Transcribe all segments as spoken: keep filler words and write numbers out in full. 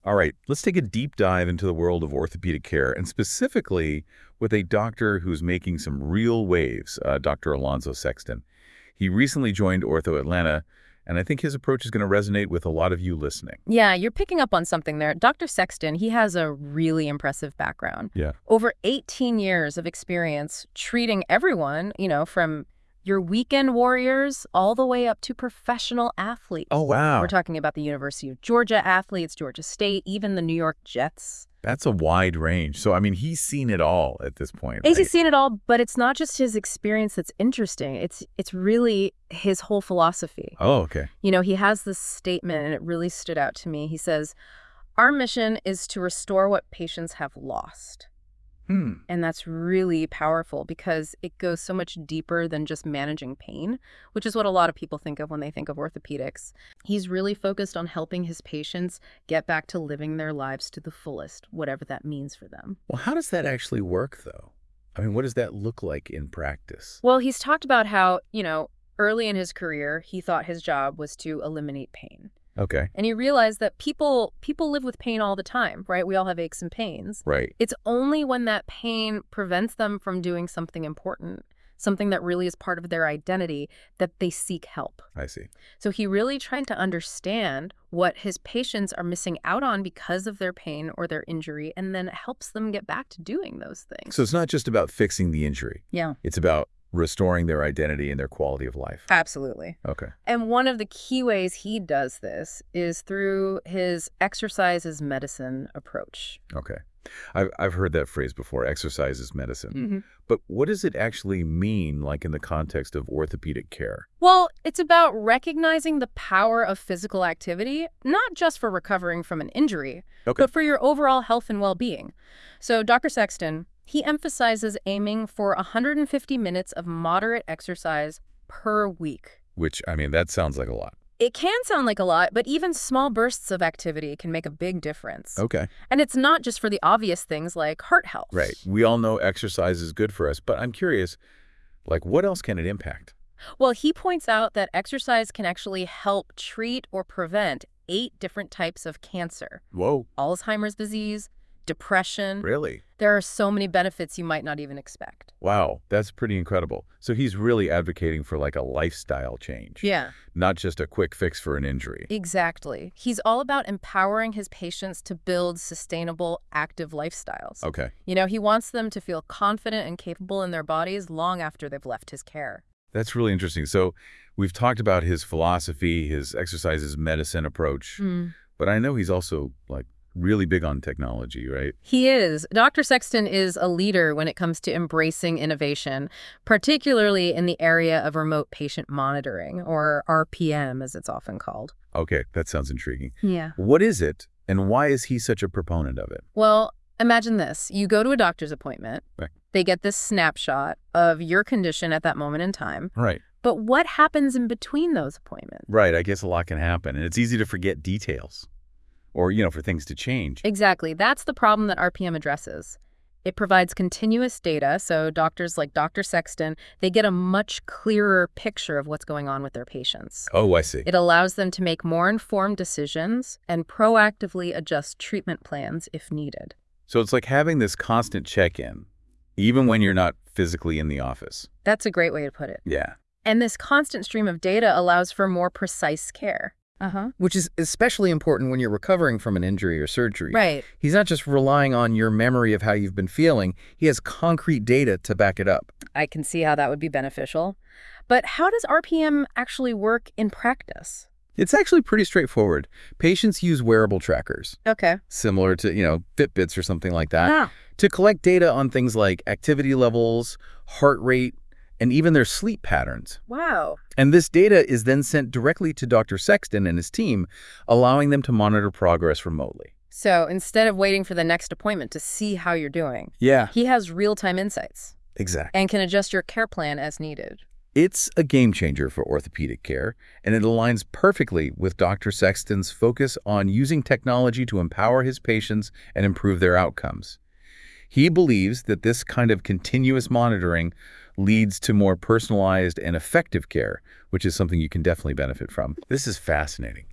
All right, let's take a deep dive into the world of orthopedic care, and specifically with a doctor who's making some real waves, uh, Doctor Alonzo Sexton. He recently joined Ortho Atlanta, and I think his approach is going to resonate with a lot of you listening. Yeah, you're picking up on something there. Doctor Sexton, he has a really impressive background. Yeah. Over eighteen years of experience treating everyone, you know, from your weekend warriors all the way up to professional athletes. Oh, wow. We're talking about the University of Georgia athletes, Georgia State, even the New York Jets. That's a wide range. So, I mean, he's seen it all at this point. He's right? seen it all, but it's not just his experience that's interesting. It's it's really his whole philosophy. Oh, okay. You know, he has this statement, and it really stood out to me. He says, "Our mission is to restore what patients have lost." Hmm. And that's really powerful because it goes so much deeper than just managing pain, which is what a lot of people think of when they think of orthopedics. He's really focused on helping his patients get back to living their lives to the fullest, whatever that means for them. Well, how does that actually work, though? I mean, what does that look like in practice? Well, he's talked about how, you know, early in his career, he thought his job was to eliminate pain. Okay. And he realized that people people live with pain all the time, right? We all have aches and pains. Right. It's only when that pain prevents them from doing something important, something that really is part of their identity, that they seek help. I see. So he really tried to understand what his patients are missing out on because of their pain or their injury, and then helps them get back to doing those things. So it's not just about fixing the injury. Yeah. It's about restoring their identity and their quality of life. Absolutely. Okay. And one of the key ways he does this is through his exercise is medicine approach. Okay. I've, I've heard that phrase before, exercise is medicine. Mm-hmm. But what does it actually mean, like in the context of orthopedic care? Well, it's about recognizing the power of physical activity, not just for recovering from an injury, Okay. but for your overall health and well-being. So Doctor Sexton, he emphasizes aiming for one hundred fifty minutes of moderate exercise per week. Which, I mean, that sounds like a lot. It can sound like a lot, but even small bursts of activity can make a big difference. Okay. And it's not just for the obvious things like heart health. Right. We all know exercise is good for us, but I'm curious, like, what else can it impact? Well, he points out that exercise can actually help treat or prevent eight different types of cancer. Whoa. Alzheimer's disease, depression. Really? There are so many benefits you might not even expect. Wow. That's pretty incredible. So he's really advocating for like a lifestyle change. Yeah. Not just a quick fix for an injury. Exactly. He's all about empowering his patients to build sustainable, active lifestyles. Okay. You know, he wants them to feel confident and capable in their bodies long after they've left his care. That's really interesting. So we've talked about his philosophy, his exercises medicine approach, Mm. but I know he's also like really big on technology, right? He is. Doctor Sexton is a leader when it comes to embracing innovation, particularly in the area of remote patient monitoring, or R P M as it's often called. Okay, that sounds intriguing. Yeah. What is it, and why is he such a proponent of it? Well, imagine this. You go to a doctor's appointment. Right. They get this snapshot of your condition at that moment in time. Right. But what happens in between those appointments? Right, I guess a lot can happen, and it's easy to forget details or, you know, for things to change. Exactly. That's the problem that R P M addresses. It provides continuous data, so doctors like Doctor Sexton, they get a much clearer picture of what's going on with their patients. Oh, I see. It allows them to make more informed decisions and proactively adjust treatment plans if needed. So it's like having this constant check-in, even when you're not physically in the office. That's a great way to put it. Yeah. And this constant stream of data allows for more precise care. Uh-huh. Which is especially important when you're recovering from an injury or surgery. Right. He's not just relying on your memory of how you've been feeling. He has concrete data to back it up. I can see how that would be beneficial. But how does R P M actually work in practice? It's actually pretty straightforward. Patients use wearable trackers, Okay. similar to, you know, Fitbits or something like that, Ah. to collect data on things like activity levels, heart rate, and even their sleep patterns. Wow. And this data is then sent directly to Doctor Sexton and his team, allowing them to monitor progress remotely. So instead of waiting for the next appointment to see how you're doing, Yeah, he has real-time insights exactly. and can adjust your care plan as needed. It's a game changer for orthopedic care, and it aligns perfectly with Doctor Sexton's focus on using technology to empower his patients and improve their outcomes. He believes that this kind of continuous monitoring leads to more personalized and effective care, which is something you can definitely benefit from. This is fascinating.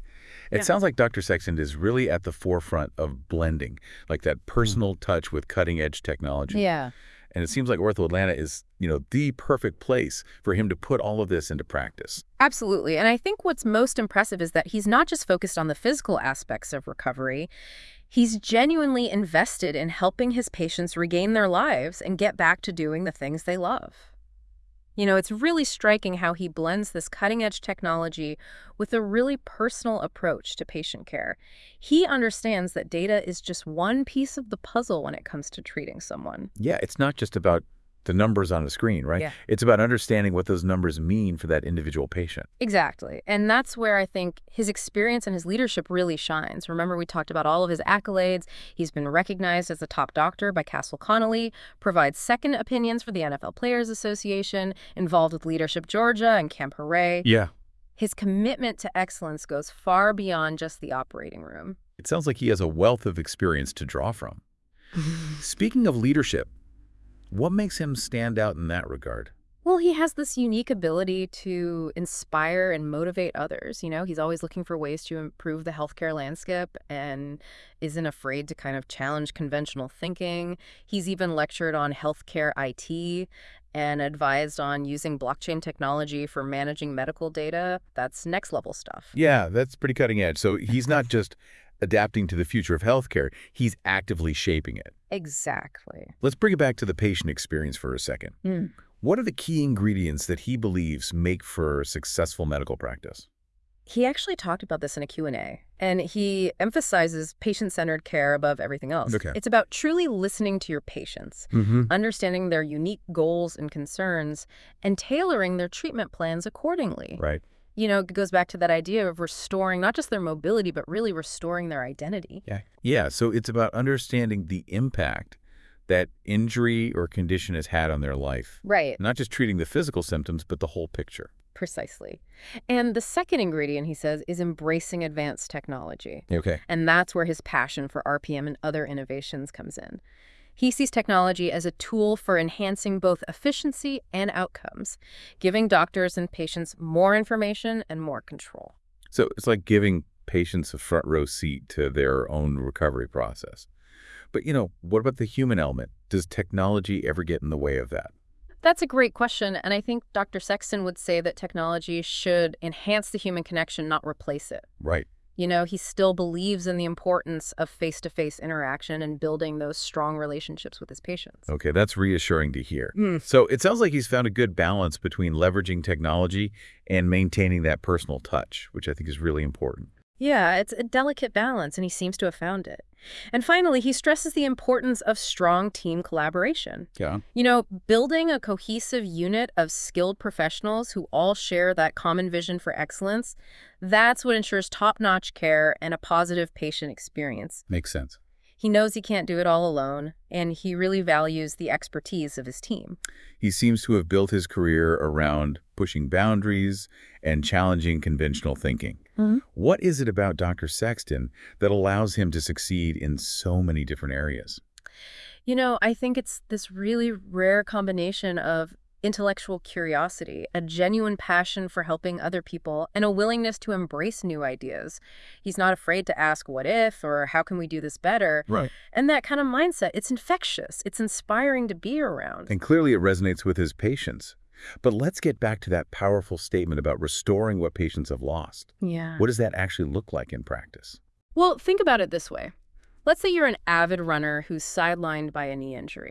It Yeah. sounds like Doctor Sexton is really at the forefront of blending, like that personal touch with cutting-edge technology. Yeah. And it seems like Ortho Atlanta is, you know, the perfect place for him to put all of this into practice. Absolutely. And I think what's most impressive is that he's not just focused on the physical aspects of recovery. He's genuinely invested in helping his patients regain their lives and get back to doing the things they love. You know, it's really striking how he blends this cutting-edge technology with a really personal approach to patient care. He understands that data is just one piece of the puzzle when it comes to treating someone. Yeah, it's not just about the numbers on the screen, right? Yeah. It's about understanding what those numbers mean for that individual patient. Exactly. And that's where I think his experience and his leadership really shines. Remember, we talked about all of his accolades. He's been recognized as a top doctor by Castle Connolly, provides second opinions for the N F L Players Association, involved with Leadership Georgia and Camp Hooray. Yeah. His commitment to excellence goes far beyond just the operating room. It sounds like he has a wealth of experience to draw from. Speaking of leadership, what makes him stand out in that regard? Well, he has this unique ability to inspire and motivate others. You know, he's always looking for ways to improve the healthcare landscape and isn't afraid to kind of challenge conventional thinking. He's even lectured on healthcare I T and advised on using blockchain technology for managing medical data. That's next level stuff. Yeah, that's pretty cutting edge. So he's not just adapting to the future of healthcare, he's actively shaping it. Exactly. Let's bring it back to the patient experience for a second. Mm. What are the key ingredients that he believes make for successful medical practice? He actually talked about this in a Q and A, and he emphasizes patient-centered care above everything else. Okay. It's about truly listening to your patients, Mm-hmm. understanding their unique goals and concerns, and tailoring their treatment plans accordingly. Right. You know, it goes back to that idea of restoring not just their mobility, but really restoring their identity. Yeah. Yeah, so it's about understanding the impact that injury or condition has had on their life. Right. Not just treating the physical symptoms, but the whole picture. Precisely. And the second ingredient, he says, is embracing advanced technology. Okay. And that's where his passion for R P M and other innovations comes in. He sees technology as a tool for enhancing both efficiency and outcomes, giving doctors and patients more information and more control. So it's like giving patients a front row seat to their own recovery process. But, you know, what about the human element? Does technology ever get in the way of that? That's a great question, and I think Doctor Sexton would say that technology should enhance the human connection, not replace it. Right. You know, he still believes in the importance of face-to-face interaction and building those strong relationships with his patients. Okay, that's reassuring to hear. Mm. So it sounds like he's found a good balance between leveraging technology and maintaining that personal touch, which I think is really important. Yeah, it's a delicate balance, and he seems to have found it. And finally, he stresses the importance of strong team collaboration. Yeah. You know, building a cohesive unit of skilled professionals who all share that common vision for excellence, that's what ensures top-notch care and a positive patient experience. Makes sense. He knows he can't do it all alone, and he really values the expertise of his team. He seems to have built his career around pushing boundaries and challenging conventional thinking. Mm-hmm. What is it about Doctor Sexton that allows him to succeed in so many different areas? You know, I think it's this really rare combination of intellectual curiosity, a genuine passion for helping other people, and a willingness to embrace new ideas. He's not afraid to ask what if or how can we do this better? Right. And that kind of mindset, it's infectious. It's inspiring to be around. And clearly it resonates with his patients. But let's get back to that powerful statement about restoring what patients have lost. Yeah. What does that actually look like in practice? Well, think about it this way. Let's say you're an avid runner who's sidelined by a knee injury.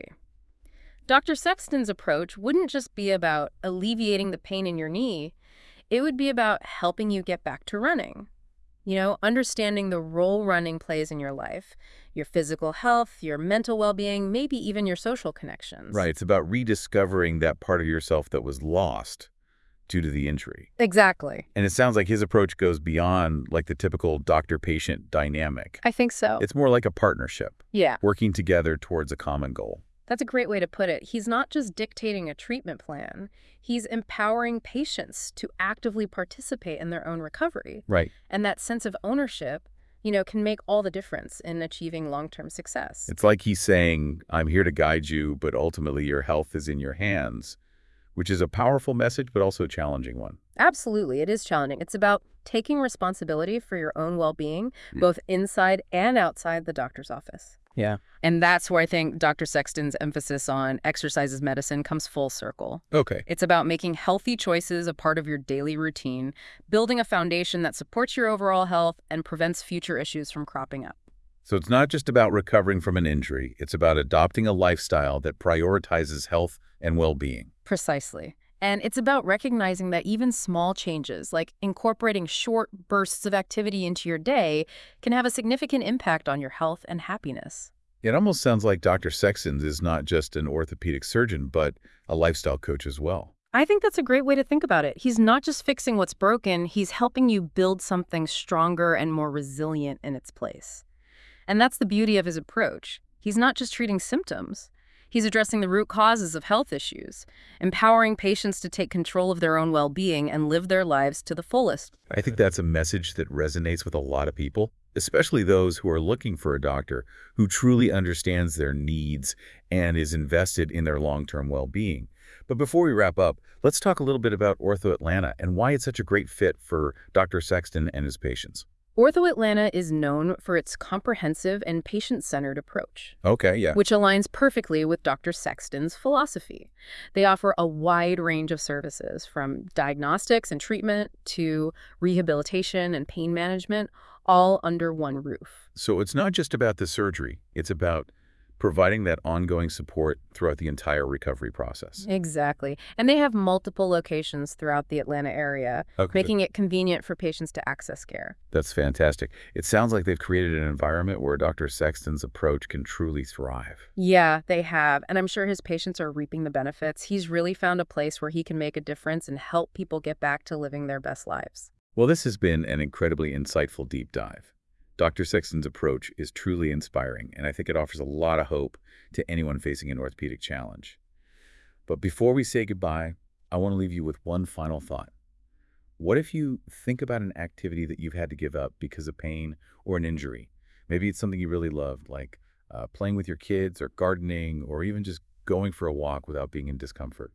Doctor Sexton's approach wouldn't just be about alleviating the pain in your knee. It would be about helping you get back to running. You know, understanding the role running plays in your life, your physical health, your mental well-being, maybe even your social connections. Right. It's about rediscovering that part of yourself that was lost due to the injury. Exactly. And it sounds like his approach goes beyond like the typical doctor-patient dynamic. I think so. It's more like a partnership, Yeah. working together towards a common goal. That's a great way to put it. He's not just dictating a treatment plan. He's empowering patients to actively participate in their own recovery. Right. And that sense of ownership, you know, can make all the difference in achieving long-term success. It's like he's saying, I'm here to guide you, but ultimately your health is in your hands, which is a powerful message, but also a challenging one. Absolutely, it is challenging. It's about taking responsibility for your own well-being, Mm. both inside and outside the doctor's office. Yeah. And that's where I think Doctor Sexton's emphasis on exercise as medicine comes full circle. Okay. It's about making healthy choices a part of your daily routine, building a foundation that supports your overall health and prevents future issues from cropping up. So it's not just about recovering from an injury. It's about adopting a lifestyle that prioritizes health and well-being. Precisely. And it's about recognizing that even small changes, like incorporating short bursts of activity into your day, can have a significant impact on your health and happiness. It almost sounds like Doctor Sexton is not just an orthopedic surgeon, but a lifestyle coach as well. I think that's a great way to think about it. He's not just fixing what's broken, he's helping you build something stronger and more resilient in its place. And that's the beauty of his approach. He's not just treating symptoms. He's addressing the root causes of health issues, empowering patients to take control of their own well-being and live their lives to the fullest. I think that's a message that resonates with a lot of people, especially those who are looking for a doctor who truly understands their needs and is invested in their long-term well-being. But before we wrap up, let's talk a little bit about Ortho Atlanta and why it's such a great fit for Doctor Sexton and his patients. Ortho Atlanta is known for its comprehensive and patient-centered approach, Okay, yeah. which aligns perfectly with Doctor Sexton's philosophy. They offer a wide range of services, from diagnostics and treatment to rehabilitation and pain management, all under one roof. So it's not just about the surgery. It's about providing that ongoing support throughout the entire recovery process. Exactly. And they have multiple locations throughout the Atlanta area, Okay. making it convenient for patients to access care. That's fantastic. It sounds like they've created an environment where Doctor Sexton's approach can truly thrive. Yeah, they have. And I'm sure his patients are reaping the benefits. He's really found a place where he can make a difference and help people get back to living their best lives. Well, this has been an incredibly insightful deep dive. Doctor Sexton's approach is truly inspiring, and I think it offers a lot of hope to anyone facing an orthopedic challenge. But before we say goodbye, I want to leave you with one final thought. What if you think about an activity that you've had to give up because of pain or an injury? Maybe it's something you really loved, like uh, playing with your kids or gardening or even just going for a walk without being in discomfort.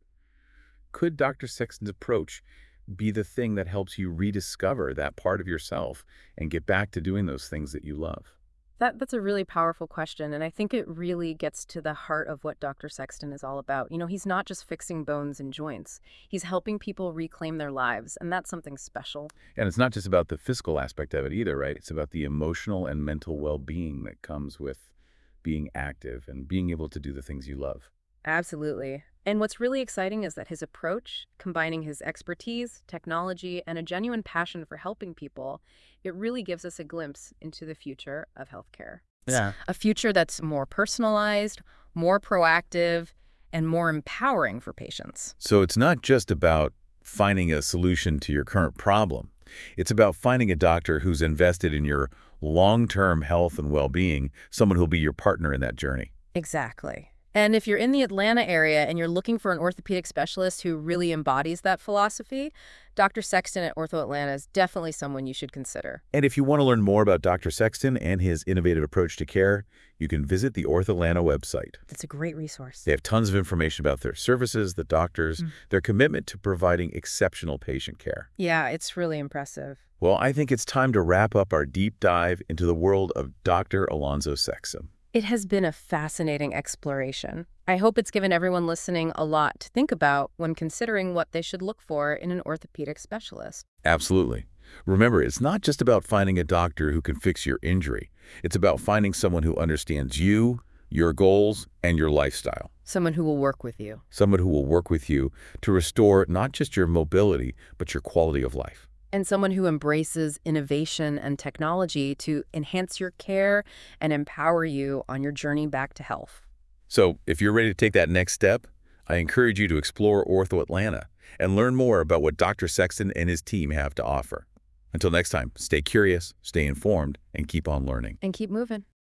Could Doctor Sexton's approach be the thing that helps you rediscover that part of yourself and get back to doing those things that you love? That, that's a really powerful question, and I think it really gets to the heart of what Doctor Sexton is all about. You know, he's not just fixing bones and joints. He's helping people reclaim their lives, and that's something special. And it's not just about the physical aspect of it either, right? It's about the emotional and mental well-being that comes with being active and being able to do the things you love. Absolutely. And what's really exciting is that his approach, combining his expertise, technology, and a genuine passion for helping people, it really gives us a glimpse into the future of healthcare. Yeah. A future that's more personalized, more proactive, and more empowering for patients. So it's not just about finding a solution to your current problem. It's about finding a doctor who's invested in your long-term health and well-being, someone who'll be your partner in that journey. Exactly. And if you're in the Atlanta area and you're looking for an orthopedic specialist who really embodies that philosophy, Doctor Sexton at Ortho Atlanta is definitely someone you should consider. And if you want to learn more about Doctor Sexton and his innovative approach to care, you can visit the Ortho Atlanta website. That's a great resource. They have tons of information about their services, the doctors, Mm. their commitment to providing exceptional patient care. Yeah, it's really impressive. Well, I think it's time to wrap up our deep dive into the world of Doctor Alonzo Sexton. It has been a fascinating exploration. I hope it's given everyone listening a lot to think about when considering what they should look for in an orthopedic specialist. Absolutely. Remember, it's not just about finding a doctor who can fix your injury. It's about finding someone who understands you, your goals, and your lifestyle. Someone who will work with you. Someone who will work with you to restore not just your mobility, but your quality of life. And someone who embraces innovation and technology to enhance your care and empower you on your journey back to health. So if you're ready to take that next step, I encourage you to explore Ortho Atlanta and learn more about what Doctor Sexton and his team have to offer. Until next time, stay curious, stay informed, and keep on learning. And keep moving.